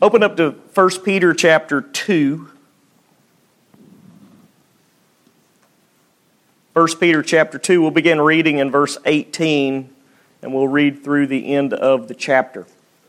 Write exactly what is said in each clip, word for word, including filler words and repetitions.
Open up to First Peter chapter two. First Peter chapter two, we'll begin reading in verse eighteen, and we'll read through the end of the chapter.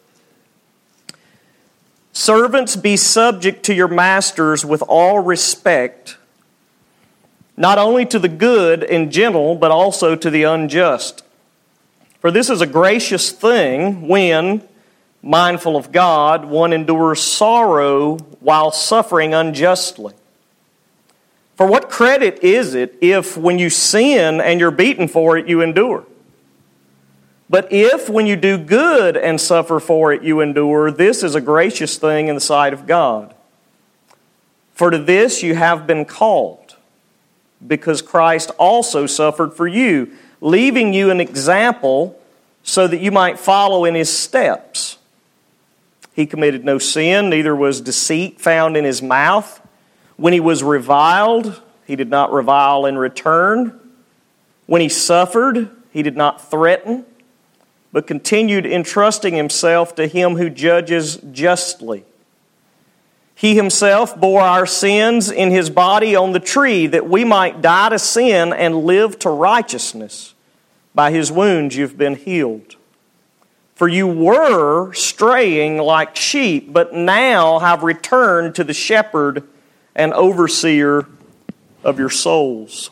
Servants, be subject to your masters with all respect, not only to the good and gentle, but also to the unjust. For this is a gracious thing when, mindful of God, one endures sorrow while suffering unjustly. For what credit is it if, when you sin and you're beaten for it, you endure? But if, when you do good and suffer for it, you endure, this is a gracious thing in the sight of God. For to this you have been called, because Christ also suffered for you, leaving you an example so that you might follow in His steps. He committed no sin, neither was deceit found in His mouth. When He was reviled, He did not revile in return. When He suffered, He did not threaten, but continued entrusting Himself to Him who judges justly. He Himself bore our sins in His body on the tree, that we might die to sin and live to righteousness. By His wounds you've been healed. For you were straying like sheep, but now have returned to the shepherd and overseer of your souls.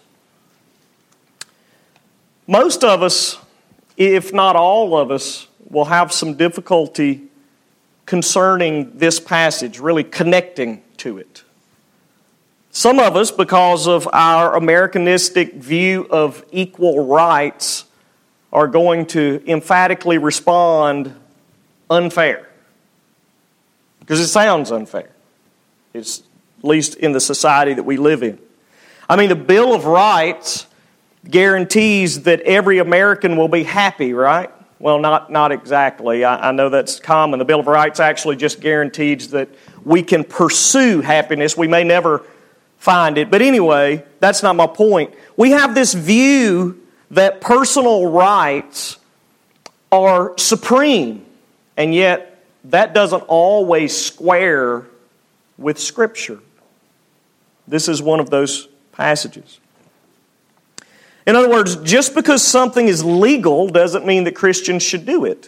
Most of us, if not all of us, will have some difficulty concerning this passage, really connecting to it. Some of us, because of our Americanistic view of equal rights, are going to emphatically respond unfair. Because it sounds unfair. It's at least in the society that we live in. I mean, the Bill of Rights guarantees that every American will be happy, right? Well, not, not exactly. I, I know that's common. The Bill of Rights actually just guarantees that we can pursue happiness. We may never find it. But anyway, that's not my point. We have this view that personal rights are supreme, and yet that doesn't always square with Scripture. This is one of those passages. In other words, just because something is legal doesn't mean that Christians should do it.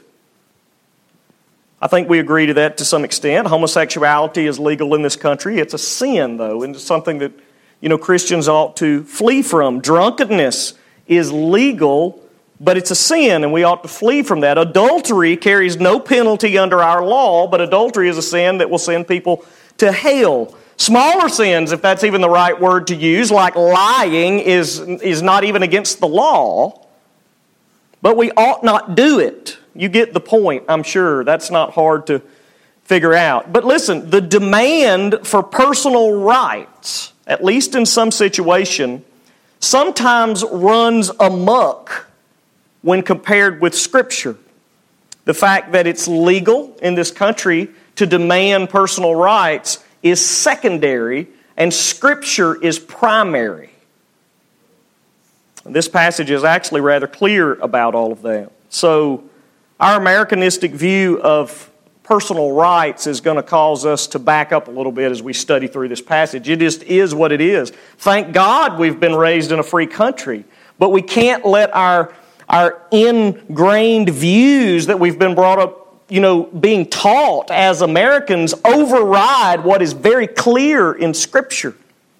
I think we agree to that to some extent. Homosexuality is legal in this country. It's a sin, though, and it's something that, you know, Christians ought to flee from. Drunkenness is legal, but it's a sin, and we ought to flee from that. Adultery carries no penalty under our law, but adultery is a sin that will send people to hell. Smaller sins, if that's even the right word to use, like lying, is, is not even against the law, but we ought not do it. You get the point, I'm sure. That's not hard to figure out. But listen, the demand for personal rights, at least in some situation, sometimes runs amok when compared with Scripture. The fact that it's legal in this country to demand personal rights is secondary, and Scripture is primary. And this passage is actually rather clear about all of that. So, our Americanistic view of personal rights is going to cause us to back up a little bit as we study through this passage. It just is what it is. Thank God we've been raised in a free country, but we can't let our, our ingrained views that we've been brought up, you know, being taught as Americans override what is very clear in Scripture.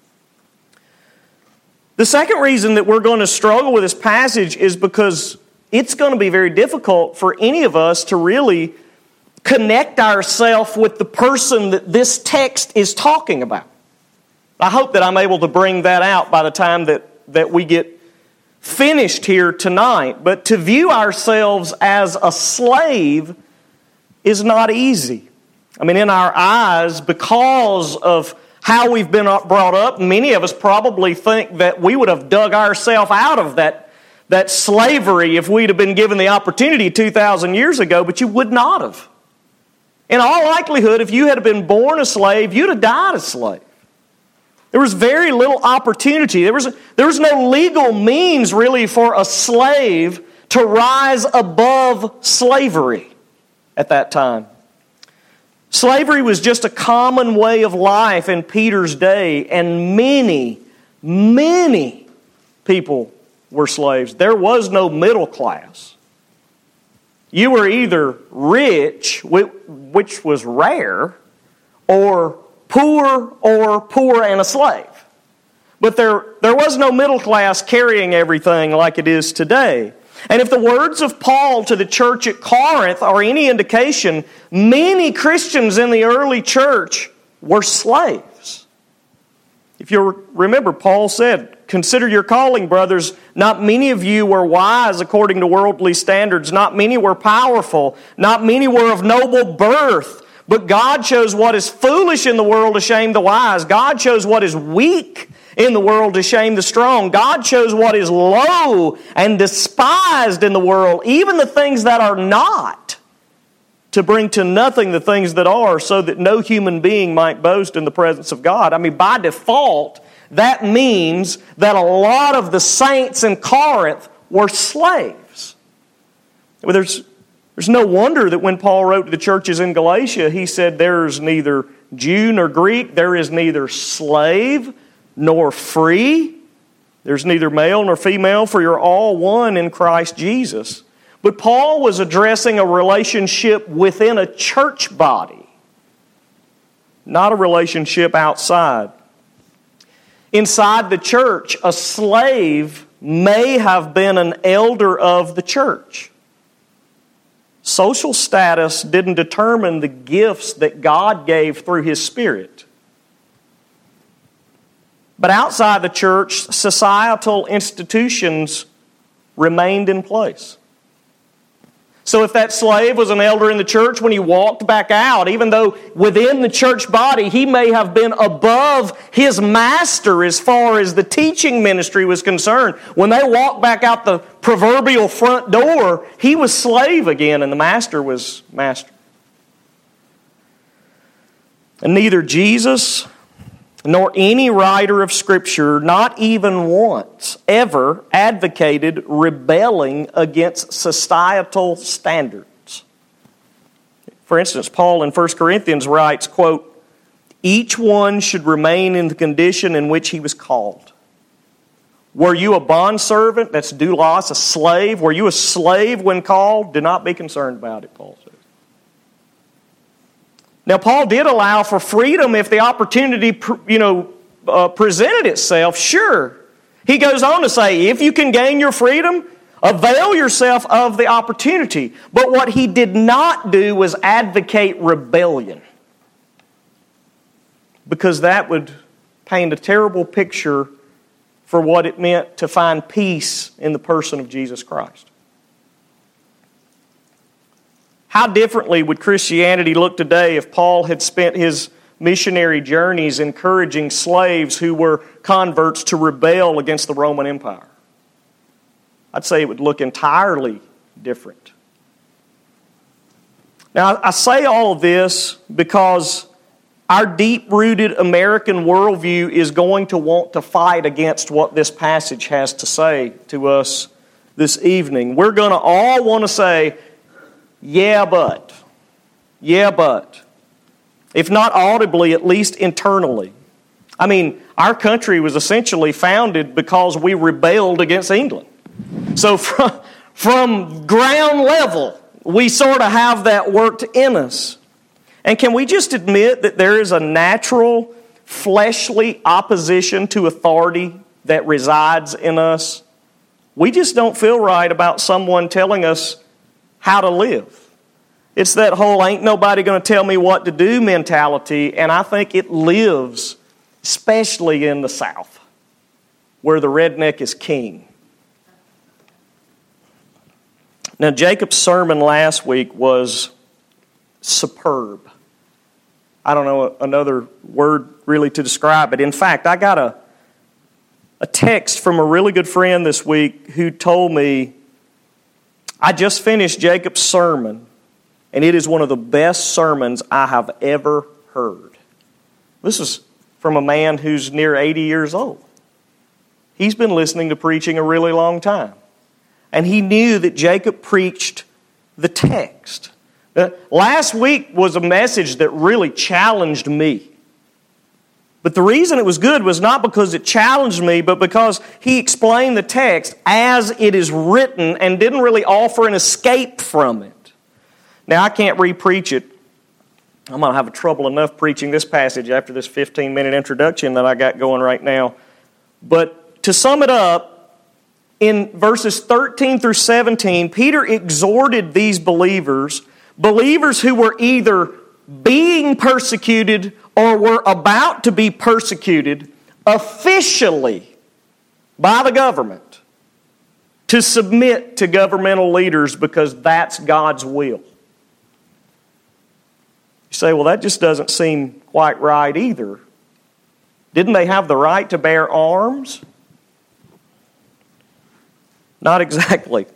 The second reason that we're going to struggle with this passage is because it's going to be very difficult for any of us to really connect ourselves with the person that this text is talking about. I hope that I'm able to bring that out by the time that, that we get finished here tonight. But to view ourselves as a slave is not easy. I mean, in our eyes, because of how we've been brought up, many of us probably think that we would have dug ourselves out of that, that slavery if we'd have been given the opportunity two thousand years ago, but you would not have. In all likelihood, if you had been born a slave, you'd have died a slave. There was very little opportunity. There was, there was no legal means, really, for a slave to rise above slavery at that time. Slavery was just a common way of life in Peter's day, and many, many people were slaves. There was no middle class. You were either rich, which was rare, or poor, or poor and a slave. But there, there was no middle class carrying everything like it is today. And if the words of Paul to the church at Corinth are any indication, many Christians in the early church were slaves. If you remember, Paul said, "Consider your calling, brothers. Not many of you were wise according to worldly standards. Not many were powerful. Not many were of noble birth. But God chose what is foolish in the world to shame the wise. God chose what is weak in the world to shame the strong. God chose what is low and despised in the world, even the things that are not, to bring to nothing the things that are, so that no human being might boast in the presence of God." I mean, by default, that means that a lot of the saints in Corinth were slaves. Well, there's, there's no wonder that when Paul wrote to the churches in Galatia, he said, "There's neither Jew nor Greek, there is neither slave nor free. There's neither male nor female, for you're all one in Christ Jesus." But Paul was addressing a relationship within a church body, not a relationship outside. Inside the church, a slave may have been an elder of the church. Social status didn't determine the gifts that God gave through His Spirit. But outside the church, societal institutions remained in place. So if that slave was an elder in the church, when he walked back out, even though within the church body he may have been above his master as far as the teaching ministry was concerned, when they walked back out the proverbial front door, he was slave again and the master was master. And neither Jesus nor any writer of Scripture, not even once, ever advocated rebelling against societal standards. For instance, Paul in First Corinthians writes, quote, "Each one should remain in the condition in which he was called. Were you a bondservant?" That's doulos, a slave. "Were you a slave when called? Do not be concerned about it," Paul says. Now, Paul did allow for freedom if the opportunity, you know, uh, presented itself. Sure. He goes on to say, if you can gain your freedom, avail yourself of the opportunity. But what he did not do was advocate rebellion, because that would paint a terrible picture for what it meant to find peace in the person of Jesus Christ. How differently would Christianity look today if Paul had spent his missionary journeys encouraging slaves who were converts to rebel against the Roman Empire? I'd say it would look entirely different. Now, I say all of this because our deep-rooted American worldview is going to want to fight against what this passage has to say to us this evening. We're going to all want to say, yeah, but. Yeah, but. If not audibly, at least internally. I mean, our country was essentially founded because we rebelled against England. So from, from ground level, we sort of have that worked in us. And can we just admit that there is a natural, fleshly opposition to authority that resides in us? We just don't feel right about someone telling us how to live. It's that whole ain't nobody going to tell me what to do mentality, and I think it lives especially in the South, where the redneck is king. Now, Jacob's sermon last week was superb. I don't know another word really to describe it. In fact, I got a, a text from a really good friend this week who told me, I just finished Jacob's sermon, and it is one of the best sermons I have ever heard. This is from a man who's near eighty years old. He's been listening to preaching a really long time. And he knew that Jacob preached the text. Uh, last week was a message that really challenged me. But the reason it was good was not because it challenged me, but because he explained the text as it is written and didn't really offer an escape from it. Now, I can't re-preach it. I'm going to have trouble enough preaching this passage after this fifteen-minute introduction that I got going right now. But to sum it up, in verses thirteen through seventeen, Peter exhorted these believers, believers who were either being persecuted or were about to be persecuted officially by the government, to submit to governmental leaders because that's God's will. You say, well, that just doesn't seem quite right either. Didn't they have the right to bear arms? Not exactly.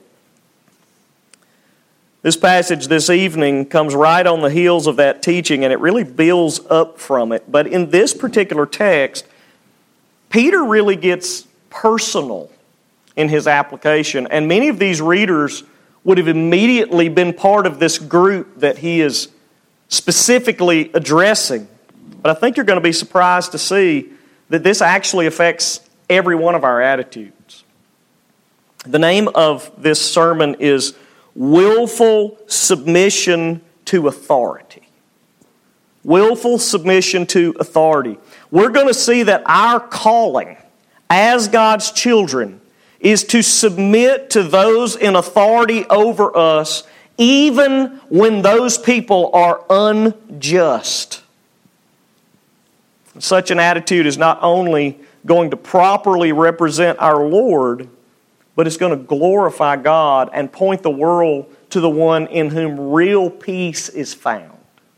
This passage this evening comes right on the heels of that teaching, and it really builds up from it. But in this particular text, Peter really gets personal in his application, and many of these readers would have immediately been part of this group that he is specifically addressing. But I think you're going to be surprised to see that this actually affects every one of our attitudes. The name of this sermon is Willful Submission to Authority. Willful submission to authority. We're going to see that our calling as God's children is to submit to those in authority over us, even when those people are unjust. Such an attitude is not only going to properly represent our Lord, but it's going to glorify God and point the world to the one in whom real peace is found.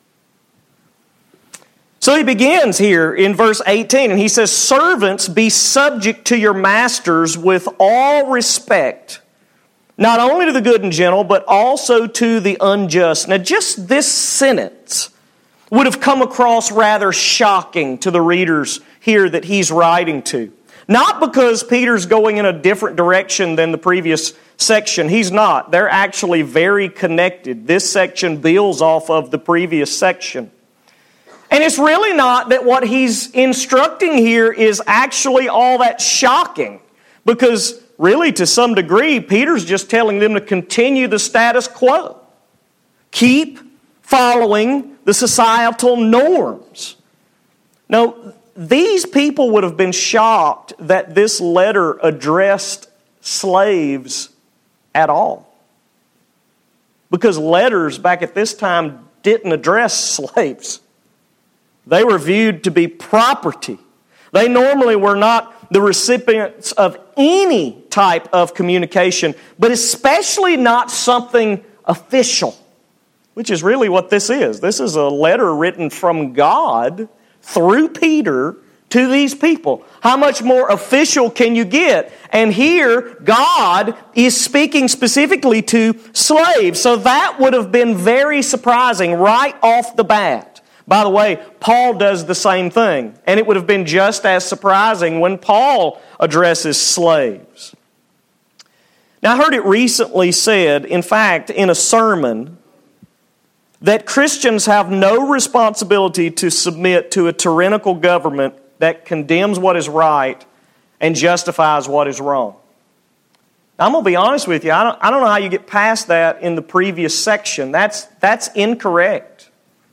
So he begins here in verse eighteen, and he says, "Servants, be subject to your masters with all respect, not only to the good and gentle, but also to the unjust." Now, just this sentence would have come across rather shocking to the readers here that he's writing to. Not because Peter's going in a different direction than the previous section. He's not. They're actually very connected. This section builds off of the previous section. And it's really not that what he's instructing here is actually all that shocking. Because really, to some degree, Peter's just telling them to continue the status quo. Keep following the societal norms. Now, these people would have been shocked that this letter addressed slaves at all. Because letters back at this time didn't address slaves. They were viewed to be property. They normally were not the recipients of any type of communication, but especially not something official, which is really what this is. This is a letter written from God through Peter to these people. How much more official can you get? And here, God is speaking specifically to slaves. So that would have been very surprising right off the bat. By the way, Paul does the same thing. And it would have been just as surprising when Paul addresses slaves. Now, I heard it recently said, in fact, in a sermon, that Christians have no responsibility to submit to a tyrannical government that condemns what is right and justifies what is wrong. Now, I'm going to be honest with you. I don't, I don't know how you get past that in the previous section. That's, that's incorrect.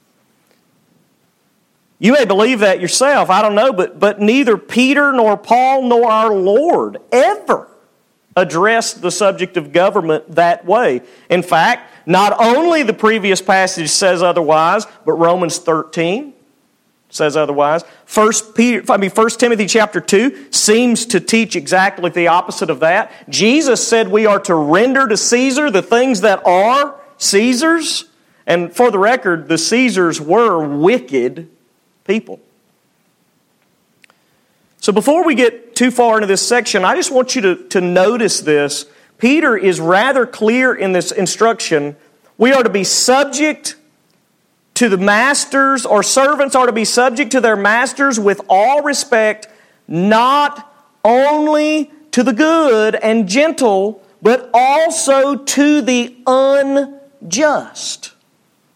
You may believe that yourself. I don't know. But, but neither Peter nor Paul nor our Lord ever addressed the subject of government that way. In fact, not only the previous passage says otherwise, but Romans thirteen says otherwise. First Peter, I mean, First Timothy chapter two seems to teach exactly the opposite of that. Jesus said we are to render to Caesar the things that are Caesar's. And for the record, the Caesars were wicked people. So before we get too far into this section, I just want you to, to notice this. Peter is rather clear in this instruction. We are to be subject to the masters, or servants are to be subject to their masters with all respect, not only to the good and gentle, but also to the unjust.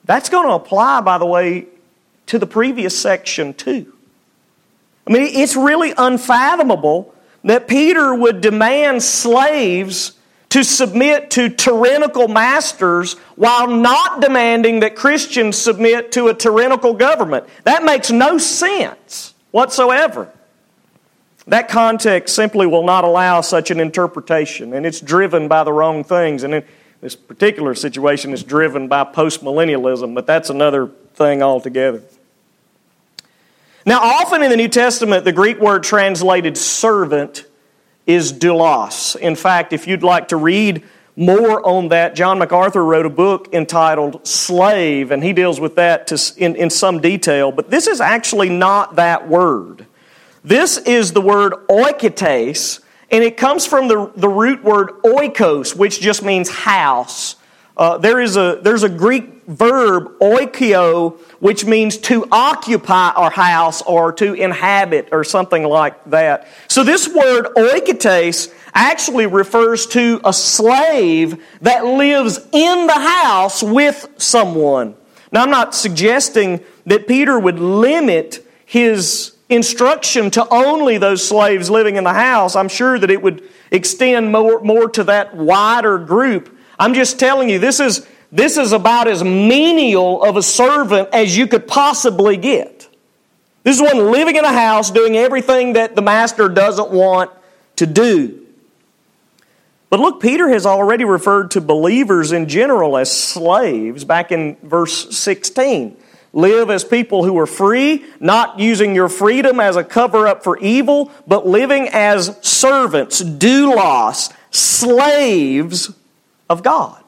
That's going to apply, by the way, to the previous section too. I mean, it's really unfathomable that Peter would demand slaves to submit to tyrannical masters while not demanding that Christians submit to a tyrannical government. That makes no sense whatsoever. That context simply will not allow such an interpretation, and it's driven by the wrong things. And in this particular situation, it's driven by postmillennialism, but that's another thing altogether. Now, often in the New Testament, the Greek word translated servant is doulos. In fact, if you'd like to read more on that, John MacArthur wrote a book entitled Slave, and he deals with that to, in, in some detail. But this is actually not that word. This is the word oikotes, and it comes from the, the root word oikos, which just means house. Uh, there is a there's a Greek verb, oikio, which means to occupy our house or to inhabit or something like that. So this word oikotes actually refers to a slave that lives in the house with someone. Now, I'm not suggesting that Peter would limit his instruction to only those slaves living in the house. I'm sure that it would extend more, more to that wider group. I'm just telling you, this is, this is about as menial of a servant as you could possibly get. This is one living in a house doing everything that the master doesn't want to do. But look, Peter has already referred to believers in general as slaves back in verse sixteen. Live as people who are free, not using your freedom as a cover-up for evil, but living as servants, doulos, slaves of God.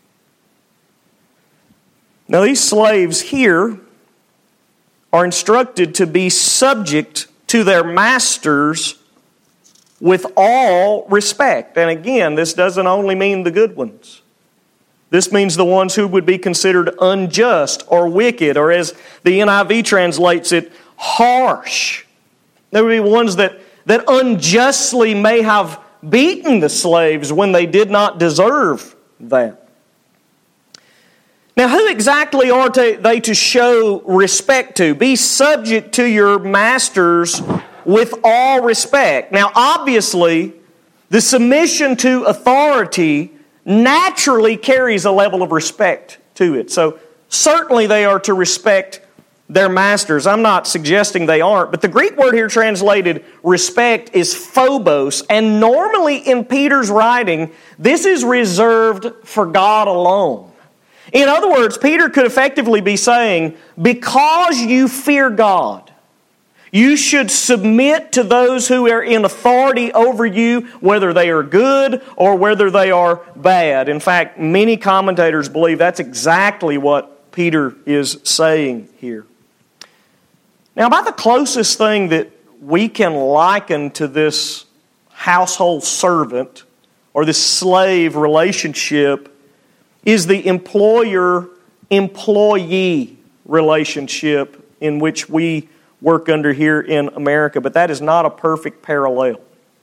Now, these slaves here are instructed to be subject to their masters with all respect. And again, this doesn't only mean the good ones. This means the ones who would be considered unjust or wicked, or as the N I V translates it, harsh. There would be ones that, that unjustly may have beaten the slaves when they did not deserve that. Now, who exactly are they to show respect to? Be subject to your masters with all respect. Now, obviously, the submission to authority naturally carries a level of respect to it. So, certainly they are to respect their masters. I'm not suggesting they aren't, but the Greek word here translated respect is phobos, and normally in Peter's writing, this is reserved for God alone. In other words, Peter could effectively be saying, because you fear God, you should submit to those who are in authority over you, whether they are good or whether they are bad. In fact, many commentators believe that's exactly what Peter is saying here. Now, about the closest thing that we can liken to this household servant or this slave relationship is the employer-employee relationship in which we work under here in America, but that is not a perfect parallel.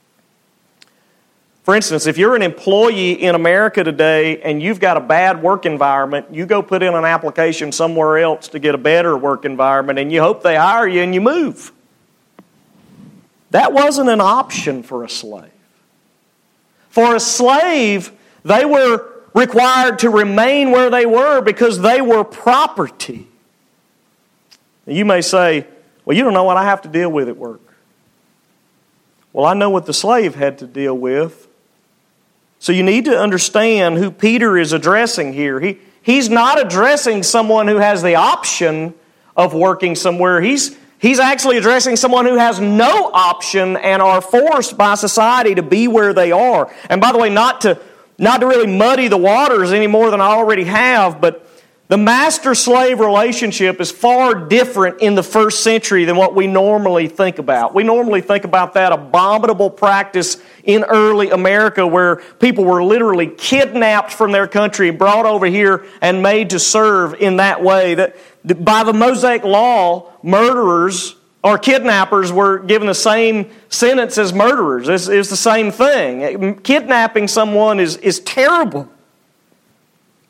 For instance, if you're an employee in America today and you've got a bad work environment, you go put in an application somewhere else to get a better work environment and you hope they hire you and you move. That wasn't an option for a slave. For a slave, they were required to remain where they were because they were property. You may say, well, you don't know what I have to deal with at work. Well, I know what the slave had to deal with. So you need to understand who Peter is addressing here. He, he's not addressing someone who has the option of working somewhere. He's, he's actually addressing someone who has no option and are forced by society to be where they are. And by the way, not to, not to really muddy the waters any more than I already have, but the master-slave relationship is far different in the first century than what we normally think about. We normally think about that abominable practice in early America where people were literally kidnapped from their country, brought over here, and made to serve in that way. That by the Mosaic Law, murderers or kidnappers were given the same sentence as murderers. It's, it's the same thing. Kidnapping someone is, is terrible.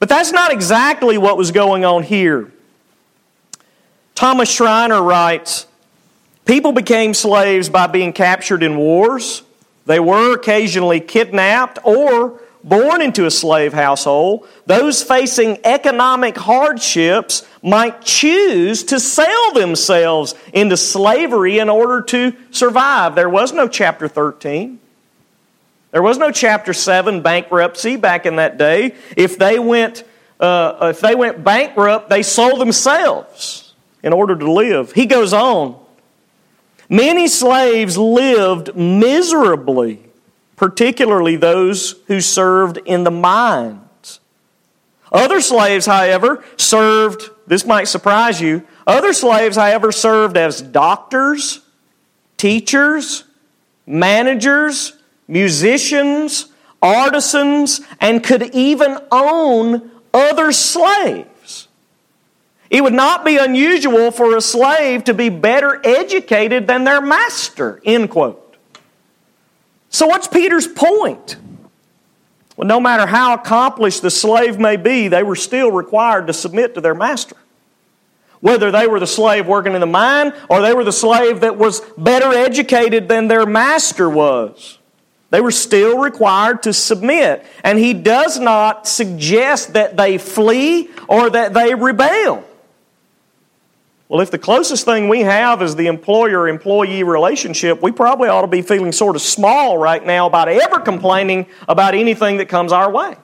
But that's not exactly what was going on here. Thomas Schreiner writes, people became slaves by being captured in wars. They were occasionally kidnapped or born into a slave household. Those facing economic hardships might choose to sell themselves into slavery in order to survive. There was no chapter thirteen. There was no chapter seven bankruptcy back in that day. If they went, uh, if they went bankrupt, they sold themselves in order to live. He goes on. Many slaves lived miserably, particularly those who served in the mines. Other slaves, however, served, this might surprise you, other slaves, however, served as doctors, teachers, managers, musicians, artisans, and could even own other slaves. It would not be unusual for a slave to be better educated than their master, end quote. So what's Peter's point? Well, no matter how accomplished the slave may be, they were still required to submit to their master. Whether they were the slave working in the mine or they were the slave that was better educated than their master was, they were still required to submit. And he does not suggest that they flee or that they rebel. Well, if the closest thing we have is the employer-employee relationship, we probably ought to be feeling sort of small right now about ever complaining about anything that comes our way.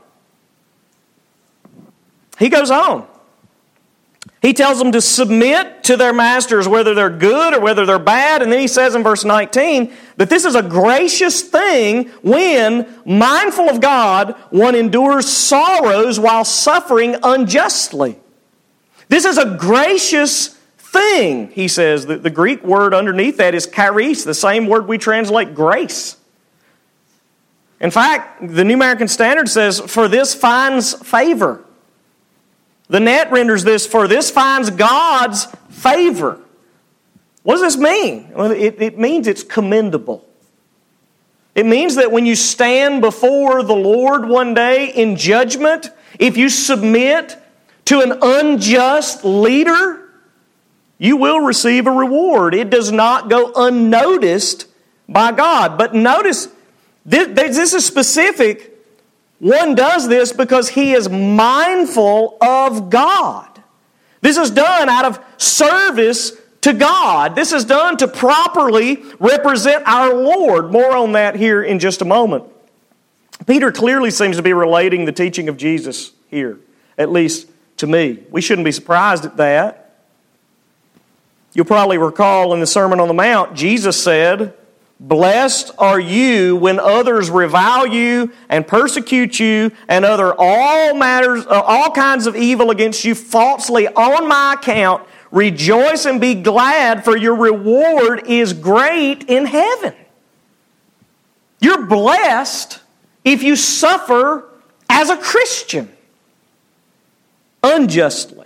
He goes on. He tells them to submit to their masters, whether they're good or whether they're bad. And then he says in verse nineteen that this is a gracious thing when, mindful of God, one endures sorrows while suffering unjustly. This is a gracious thing, he says. The, the Greek word underneath that is charis, the same word we translate grace. In fact, the New American Standard says, for this finds favor. The Net renders this, for this finds God's favor. What does this mean? Well, it, it means it's commendable. It means that when you stand before the Lord one day in judgment, if you submit to an unjust leader, you will receive a reward. It does not go unnoticed by God. But notice, this, this is specific. One does this because he is mindful of God. This is done out of service to God. This is done to properly represent our Lord. More on that here in just a moment. Peter clearly seems to be relating the teaching of Jesus here, at least to me. We shouldn't be surprised at that. You'll probably recall in the Sermon on the Mount, Jesus said, blessed are you when others revile you and persecute you and utter all matters, uh, all kinds of evil against you falsely on my account. Rejoice and be glad, for your reward is great in heaven. You're blessed if you suffer as a Christian unjustly.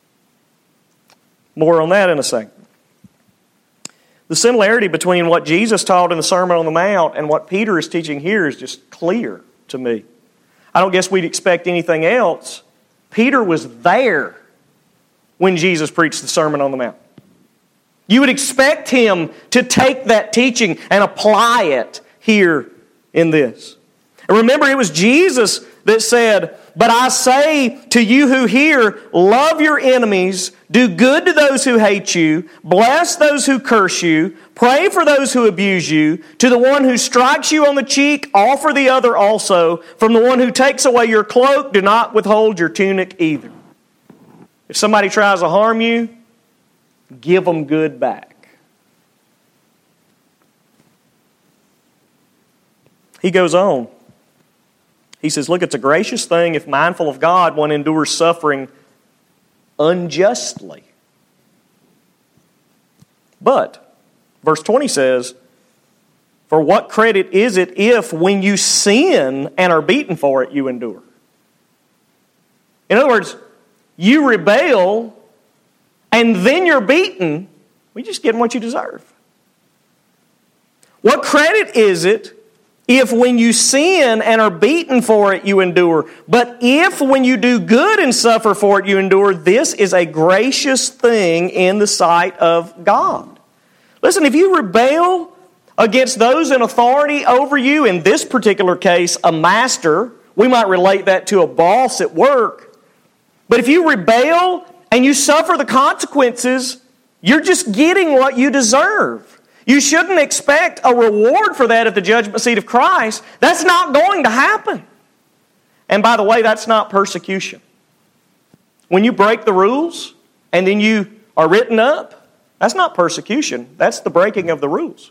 More on that in a second. The similarity between what Jesus taught in the Sermon on the Mount and what Peter is teaching here is just clear to me. I don't guess we'd expect anything else. Peter was there when Jesus preached the Sermon on the Mount. You would expect him to take that teaching and apply it here in this. And remember, it was Jesus that said, but I say to you who hear, love your enemies, do good to those who hate you, bless those who curse you, pray for those who abuse you, to the one who strikes you on the cheek, offer the other also. From the one who takes away your cloak, do not withhold your tunic either. If somebody tries to harm you, give them good back. He goes on. He says, look, it's a gracious thing if mindful of God, one endures suffering unjustly. But, verse twenty says, for what credit is it if when you sin and are beaten for it, you endure? In other words, you rebel and then you're beaten, well, you're just getting what you deserve. What credit is it If when you sin and are beaten for it, you endure. But if when you do good and suffer for it, you endure, this is a gracious thing in the sight of God. Listen, if you rebel against those in authority over you, in this particular case, a master, we might relate that to a boss at work. But if you rebel and you suffer the consequences, you're just getting what you deserve. You shouldn't expect a reward for that at the judgment seat of Christ. That's not going to happen. And by the way, that's not persecution. When you break the rules and then you are written up, that's not persecution. That's the breaking of the rules.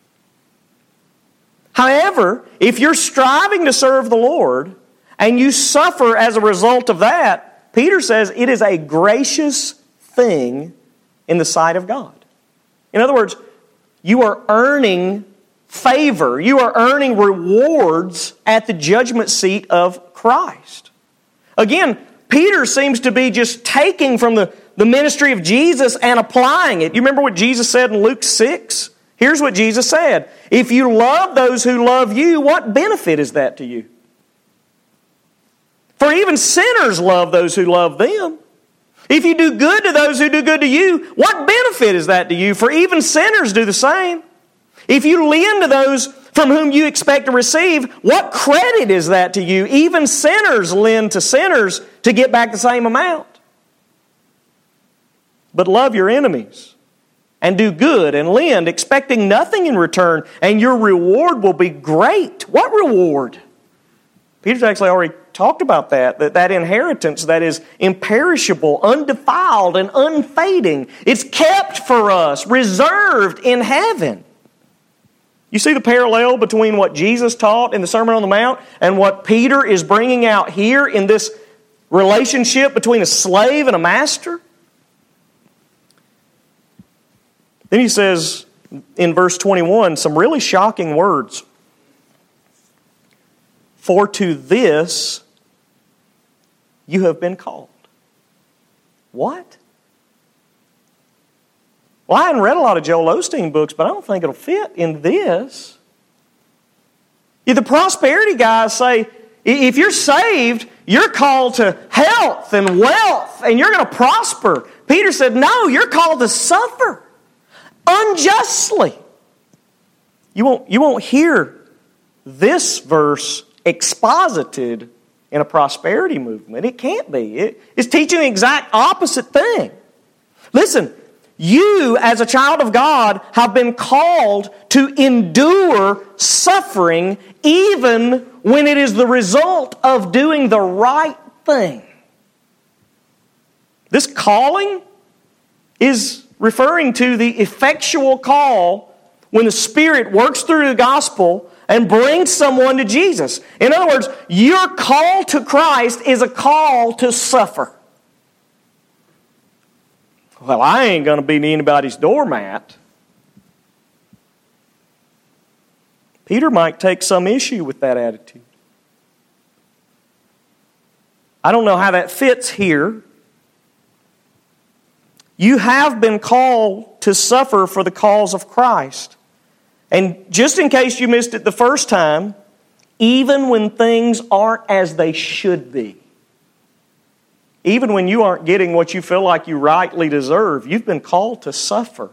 However, if you're striving to serve the Lord and you suffer as a result of that, Peter says it is a gracious thing in the sight of God. In other words, you are earning favor. You are earning rewards at the judgment seat of Christ. Again, Peter seems to be just taking from the, the ministry of Jesus and applying it. You remember what Jesus said in Luke six? Here's what Jesus said. If you love those who love you, what benefit is that to you? For even sinners love those who love them. If you do good to those who do good to you, what benefit is that to you? For even sinners do the same. If you lend to those from whom you expect to receive, what credit is that to you? Even sinners lend to sinners to get back the same amount. But love your enemies and do good and lend, expecting nothing in return, and your reward will be great. What reward? Peter's actually already talked about that, that that inheritance that is imperishable, undefiled, and unfading. It's kept for us, reserved in heaven. You see the parallel between what Jesus taught in the Sermon on the Mount and what Peter is bringing out here in this relationship between a slave and a master? Then he says in verse twenty-one some really shocking words. For to this you have been called. What? Well, I hadn't read a lot of Joel Osteen books, but I don't think it'll fit in this. Yeah, the prosperity guys say, if you're saved, you're called to health and wealth, and you're going to prosper. Peter said, no, you're called to suffer unjustly. You won't, you won't hear this verse exposited in a prosperity movement. It can't be. It, it's teaching the exact opposite thing. Listen, you as a child of God have been called to endure suffering even when it is the result of doing the right thing. This calling is referring to the effectual call when the Spirit works through the gospel and brings someone to Jesus. In other words, your call to Christ is a call to suffer. Well, I ain't going to be anybody's doormat. Peter might take some issue with that attitude. I don't know how that fits here. You have been called to suffer for the cause of Christ. And just in case you missed it the first time, even when things aren't as they should be, even when you aren't getting what you feel like you rightly deserve, you've been called to suffer.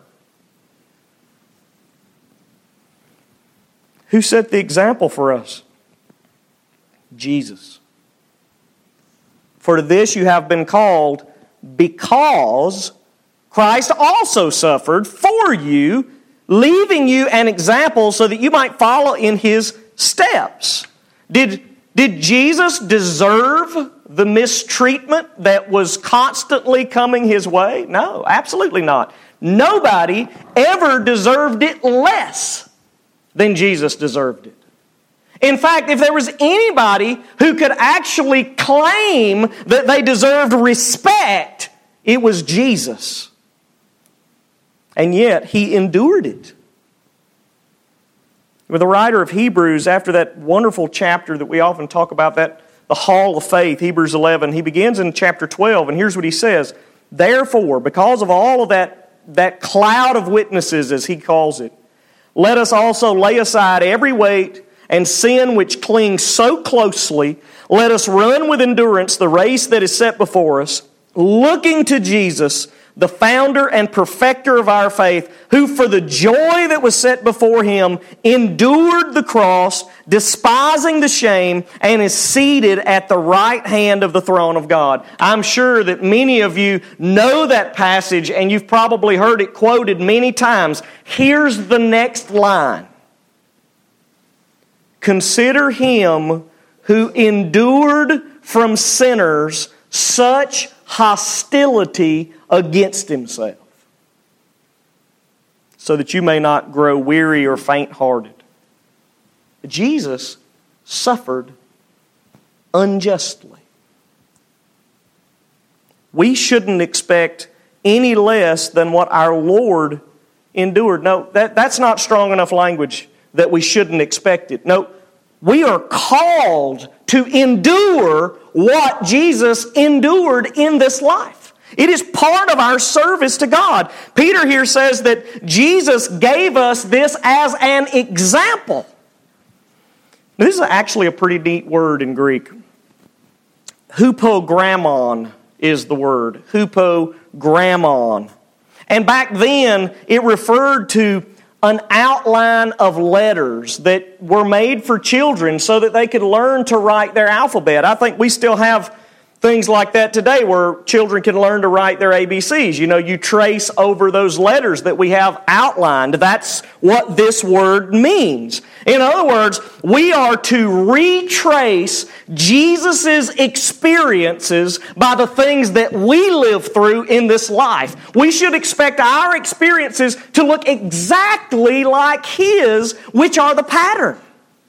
Who set the example for us? Jesus. For to this you have been called, because Christ also suffered for you, leaving you an example so that you might follow in His steps. Did, did Jesus deserve the mistreatment that was constantly coming His way? No, absolutely not. Nobody ever deserved it less than Jesus deserved it. In fact, if there was anybody who could actually claim that they deserved respect, it was Jesus. And yet, He endured it. With the writer of Hebrews, after that wonderful chapter that we often talk about, that the hall of faith, Hebrews eleven, he begins in chapter twelve, and here's what he says. Therefore, because of all of that, that cloud of witnesses, as he calls it, let us also lay aside every weight and sin which clings so closely, let us run with endurance the race that is set before us, looking to Jesus, the founder and perfecter of our faith, who for the joy that was set before Him endured the cross, despising the shame, and is seated at the right hand of the throne of God. I'm sure that many of you know that passage, and you've probably heard it quoted many times. Here's the next line. Consider Him who endured from sinners such hostility against Himself, so that you may not grow weary or faint-hearted. Jesus suffered unjustly. We shouldn't expect any less than what our Lord endured. No, that, that's not strong enough language that we shouldn't expect it. No, we are called to endure what Jesus endured in this life. It is part of our service to God. Peter here says that Jesus gave us this as an example. This is actually a pretty neat word in Greek. Hupogrammon is the word. Hupogrammon. And back then, it referred to an outline of letters that were made for children so that they could learn to write their alphabet. I think we still have things like that today where children can learn to write their A B Cs. You know, you trace over those letters that we have outlined. That's what this word means. In other words, we are to retrace Jesus' experiences by the things that we live through in this life. We should expect our experiences to look exactly like His, which are the pattern.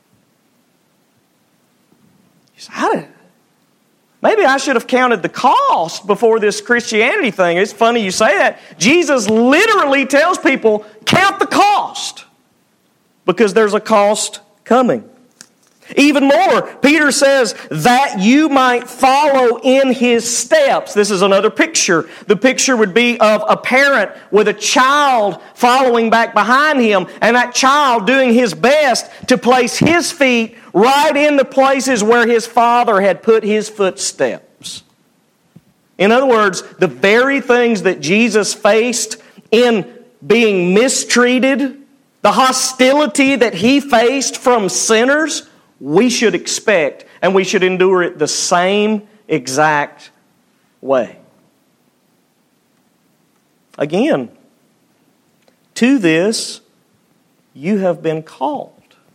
You say, how did Maybe I should have counted the cost before this Christianity thing. It's funny you say that. Jesus literally tells people, count the cost, because there's a cost coming. Even more, Peter says that you might follow in His steps. This is another picture. The picture would be of a parent with a child following back behind him, and that child doing his best to place his feet right in the places where his father had put his footsteps. In other words, the very things that Jesus faced in being mistreated, the hostility that He faced from sinners, we should expect, and we should endure it the same exact way. Again, to this you have been called.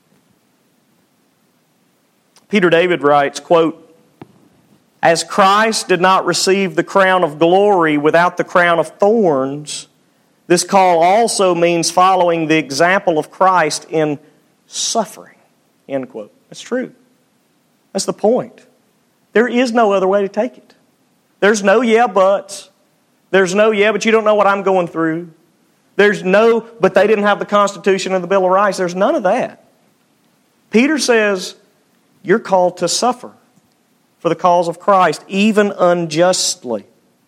Peter David writes, quote, as Christ did not receive the crown of glory without the crown of thorns, this call also means following the example of Christ in suffering. End quote. That's true. That's the point. There is no other way to take it. There's no yeah buts. There's no yeah, but you don't know what I'm going through. There's no, but they didn't have the Constitution and the Bill of Rights. There's none of that. Peter says, you're called to suffer for the cause of Christ, even unjustly.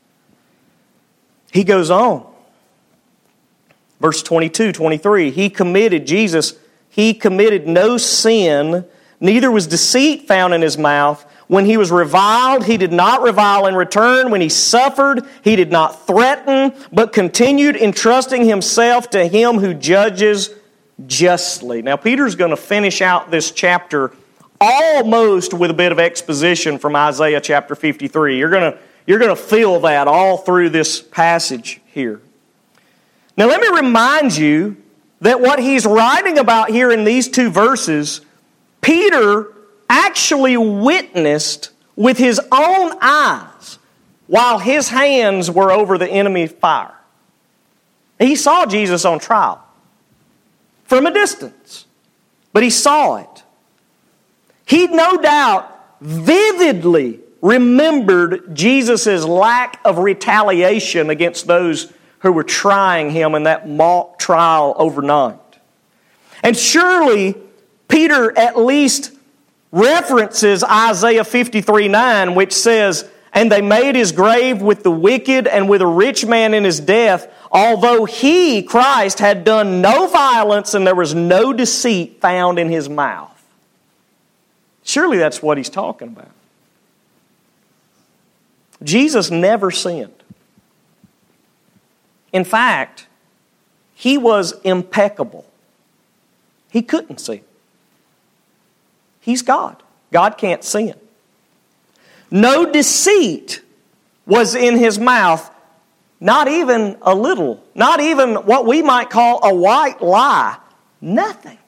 He goes on. Verse twenty-two, twenty-three, He committed, Jesus, He committed no sin, neither was deceit found in His mouth. When He was reviled, He did not revile in return. When He suffered, He did not threaten, but continued entrusting Himself to Him who judges justly. Now, Peter's going to finish out this chapter almost with a bit of exposition from Isaiah chapter fifty-three. You're going to, you're going to feel that all through this passage here. Now, let me remind you that what he's writing about here in these two verses, Peter actually witnessed with his own eyes while his hands were over the enemy fire. He saw Jesus on trial from a distance, but he saw it. He no doubt vividly remembered Jesus' lack of retaliation against those who were trying Him in that mock trial overnight. And surely Peter at least references Isaiah fifty-three nine, which says, and they made His grave with the wicked and with a rich man in his death, although He, Christ, had done no violence and there was no deceit found in His mouth. Surely that's what he's talking about. Jesus never sinned. In fact, he was impeccable. He couldn't sin. He's God. God can't sin. No deceit was in his mouth, not even a little, not even what we might call a white lie. Nothing.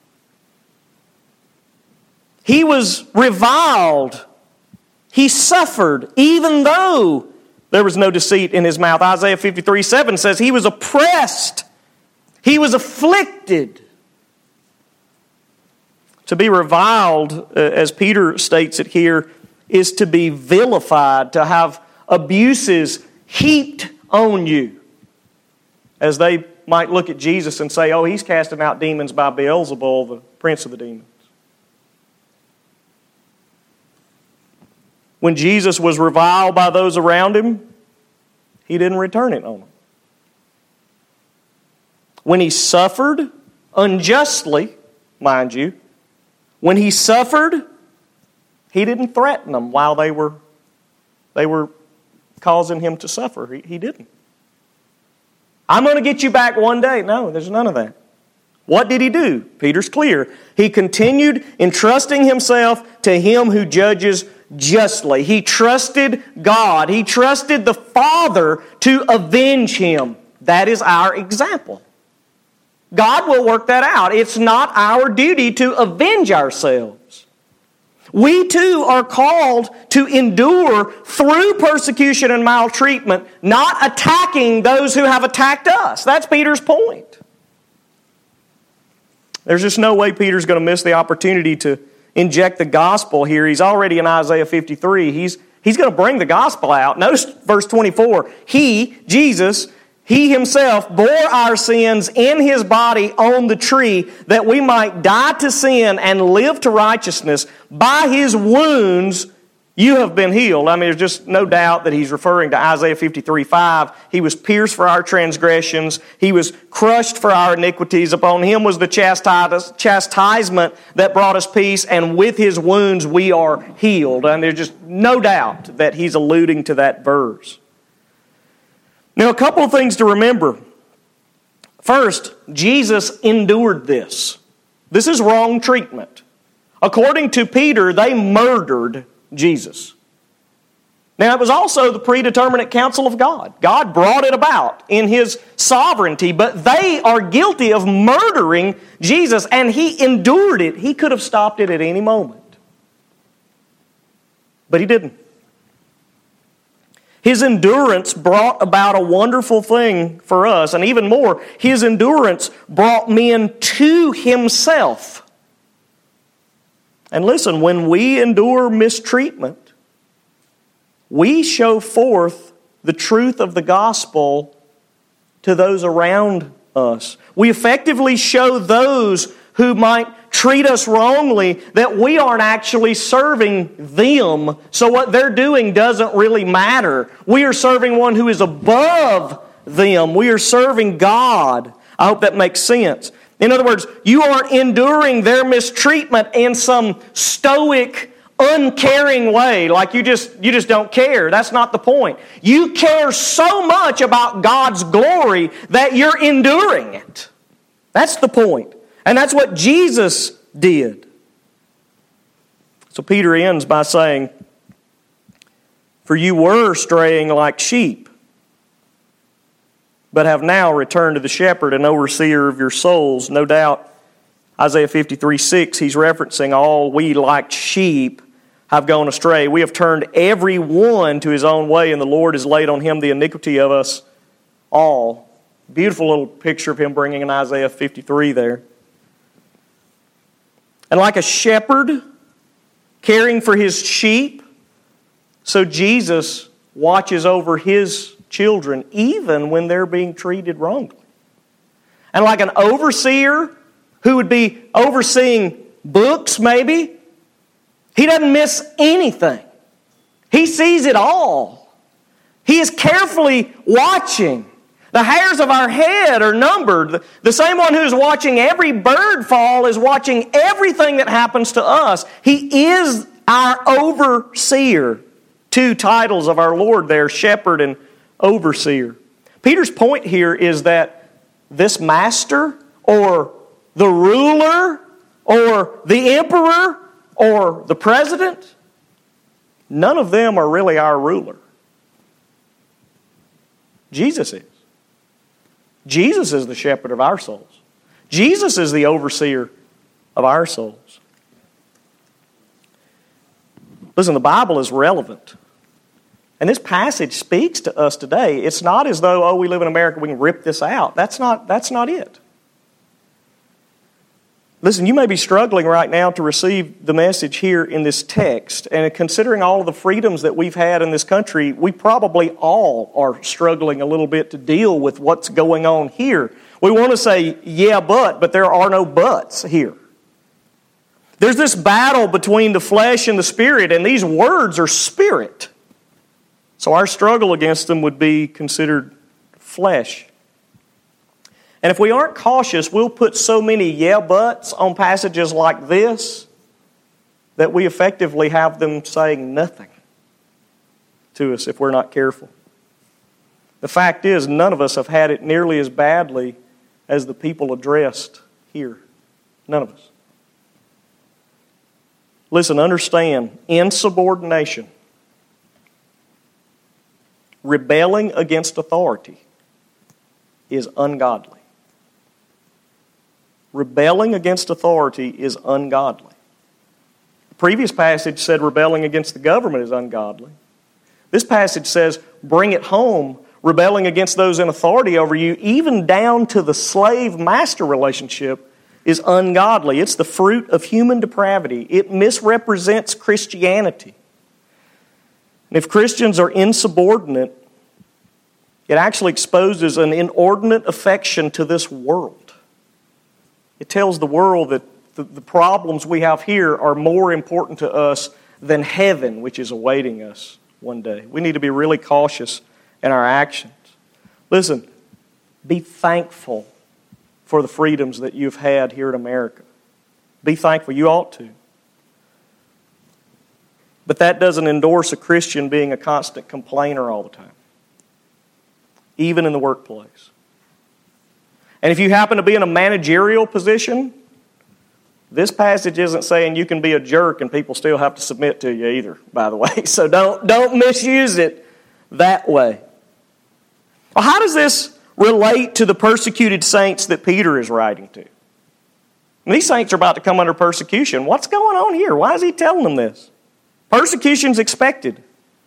He was reviled. He suffered, even though there was no deceit in his mouth. Isaiah fifty-three seven says he was oppressed. He was afflicted. To be reviled, as Peter states it here, is to be vilified, to have abuses heaped on you. As they might look at Jesus and say, oh, he's casting out demons by Beelzebul, the prince of the demons. When Jesus was reviled by those around him, he didn't return it on them. When he suffered unjustly, mind you, when he suffered, he didn't threaten them while they were, they were causing him to suffer. He, he didn't. I'm going to get you back one day. No, there's none of that. What did he do? Peter's clear. He continued entrusting himself to him who judges justly. He trusted God. He trusted the Father to avenge him. That is our example. God will work that out. It's not our duty to avenge ourselves. We too are called to endure through persecution and maltreatment, not attacking those who have attacked us. That's Peter's point. There's just no way Peter's going to miss the opportunity to inject the gospel here. He's already in Isaiah fifty-three. He's, he's going to bring the gospel out. Notice verse twenty-four. He, Jesus, He Himself bore our sins in His body on the tree that we might die to sin and live to righteousness. By His wounds you have been healed. I mean, there's just no doubt that He's referring to Isaiah fifty-three five. He was pierced for our transgressions. He was crushed for our iniquities. Upon Him was the chastisement that brought us peace, and with His wounds we are healed. And there's just no doubt that He's alluding to that verse. Now, a couple of things to remember. First, Jesus endured this. This is wrong treatment. According to Peter, they murdered Jesus. Now, it was also the predeterminate counsel of God. God brought it about in His sovereignty, but they are guilty of murdering Jesus, and He endured it. He could have stopped it at any moment. But He didn't. His endurance brought about a wonderful thing for us, and even more, His endurance brought men to Himself. And listen, when we endure mistreatment, we show forth the truth of the gospel to those around us. We effectively show those who might treat us wrongly that we aren't actually serving them, so what they're doing doesn't really matter. We are serving one who is above them. We are serving God. I hope that makes sense. In other words, you aren't enduring their mistreatment in some stoic, uncaring way, like you just, you just don't care. That's not the point. You care so much about God's glory that you're enduring it. That's the point. And that's what Jesus did. So Peter ends by saying, "For you were straying like sheep, but have now returned to the shepherd and overseer of your souls." No doubt, Isaiah fifty-three six, he's referencing all we like sheep have gone astray. We have turned every one to his own way, and the Lord has laid on him the iniquity of us all. Beautiful little picture of him bringing in Isaiah fifty-three there. And like a shepherd caring for his sheep, so Jesus watches over his children even when they're being treated wrongly. And like an overseer who would be overseeing books maybe, he doesn't miss anything. He sees it all. He is carefully watching. The hairs of our head are numbered. The same one who's watching every bird fall is watching everything that happens to us. He is our overseer. Two titles of our Lord there, shepherd and overseer. Peter's point here is that this master or the ruler or the emperor or the president, none of them are really our ruler. Jesus is. Jesus is the shepherd of our souls. Jesus is the overseer of our souls. Listen, the Bible is relevant. And this passage speaks to us today. It's not as though, oh, we live in America, we can rip this out. That's not, that's not it. Listen, you may be struggling right now to receive the message here in this text. And considering all of the freedoms that we've had in this country, we probably all are struggling a little bit to deal with what's going on here. We want to say, yeah, but, but there are no buts here. There's this battle between the flesh and the spirit, and these words are spirit. So our struggle against them would be considered flesh. And if we aren't cautious, we'll put so many yeah buts on passages like this that we effectively have them saying nothing to us if we're not careful. The fact is, none of us have had it nearly as badly as the people addressed here. None of us. Listen, understand, insubordination, rebelling against authority, is ungodly. Rebelling against authority is ungodly. The previous passage said rebelling against the government is ungodly. This passage says bring it home, rebelling against those in authority over you, even down to the slave-master relationship, is ungodly. It's the fruit of human depravity. It misrepresents Christianity. And if Christians are insubordinate, it actually exposes an inordinate affection to this world. It tells the world that the, the problems we have here are more important to us than heaven, which is awaiting us one day. We need to be really cautious in our actions. Listen, be thankful for the freedoms that you've had here in America. Be thankful. You ought to. But that doesn't endorse a Christian being a constant complainer all the time, even in the workplace. And if you happen to be in a managerial position, this passage isn't saying you can be a jerk and people still have to submit to you either, by the way. So don't, don't misuse it that way. Well, how does this relate to the persecuted saints that Peter is writing to? And these saints are about to come under persecution. What's going on here? Why is he telling them this? Persecution's expected.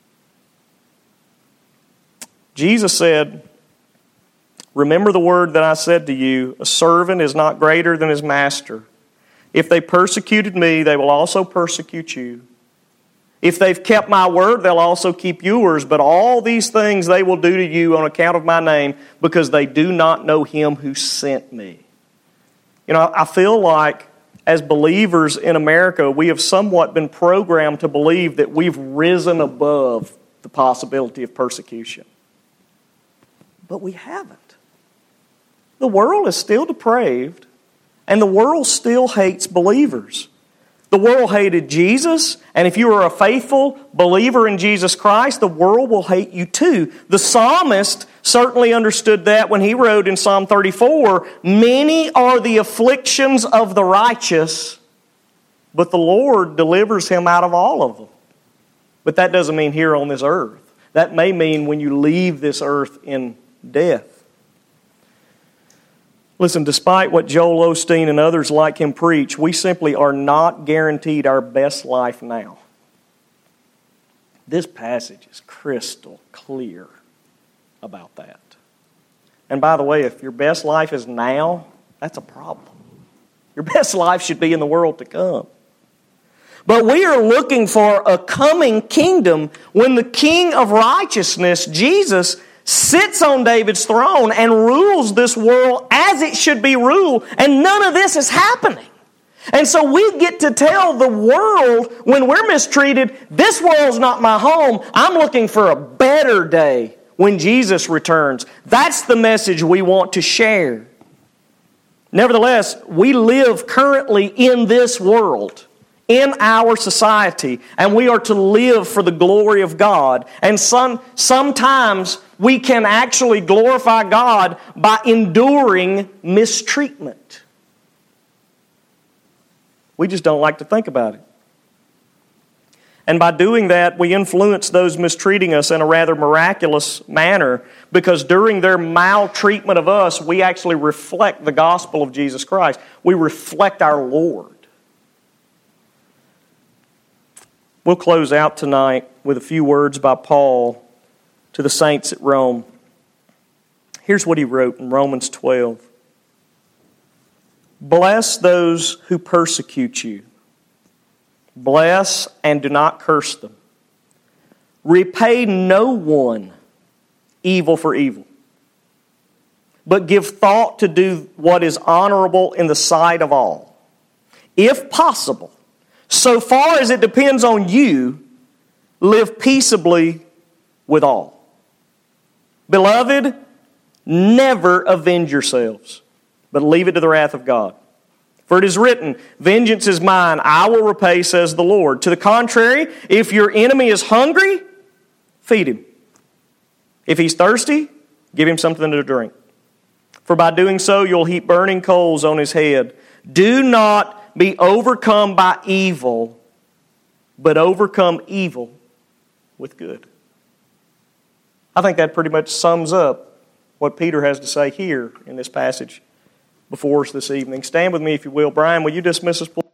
Jesus said, remember the word that I said to you, a servant is not greater than his master. If they persecuted me, they will also persecute you. If they've kept my word, they'll also keep yours. But all these things they will do to you on account of my name, because they do not know him who sent me. You know, I feel like as believers in America, we have somewhat been programmed to believe that we've risen above the possibility of persecution. But we haven't. The world is still depraved, and the world still hates believers. The world hated Jesus, and if you are a faithful believer in Jesus Christ, the world will hate you too. The psalmist certainly understood that when he wrote in Psalm thirty-four, many are the afflictions of the righteous, but the Lord delivers him out of all of them. But that doesn't mean here on this earth. That may mean when you leave this earth in death. Listen, despite what Joel Osteen and others like him preach, we simply are not guaranteed our best life now. This passage is crystal clear about that. And by the way, if your best life is now, that's a problem. Your best life should be in the world to come. But we are looking for a coming kingdom when the King of righteousness, Jesus, sits on David's throne and rules this world as it should be ruled, and none of this is happening. And so we get to tell the world when we're mistreated, this world's not my home, I'm looking for a better day when Jesus returns. That's the message we want to share. Nevertheless, we live currently in this world, in our society, and we are to live for the glory of God. And some, sometimes we can actually glorify God by enduring mistreatment. We just don't like to think about it. And by doing that, we influence those mistreating us in a rather miraculous manner, because during their maltreatment of us, we actually reflect the gospel of Jesus Christ. We reflect our Lord. We'll close out tonight with a few words by Paul to the saints at Rome. Here's what he wrote in Romans twelve. Bless those who persecute you. Bless and do not curse them. Repay no one evil for evil, but give thought to do what is honorable in the sight of all. If possible, so far as it depends on you, live peaceably with all. Beloved, never avenge yourselves, but leave it to the wrath of God. For it is written, vengeance is mine, I will repay, says the Lord. To the contrary, if your enemy is hungry, feed him. If he's thirsty, give him something to drink. For by doing so, you'll heap burning coals on his head. Do not be overcome by evil, but overcome evil with good. I think that pretty much sums up what Peter has to say here in this passage before us this evening. Stand with me if you will. Brian, will you dismiss us, please?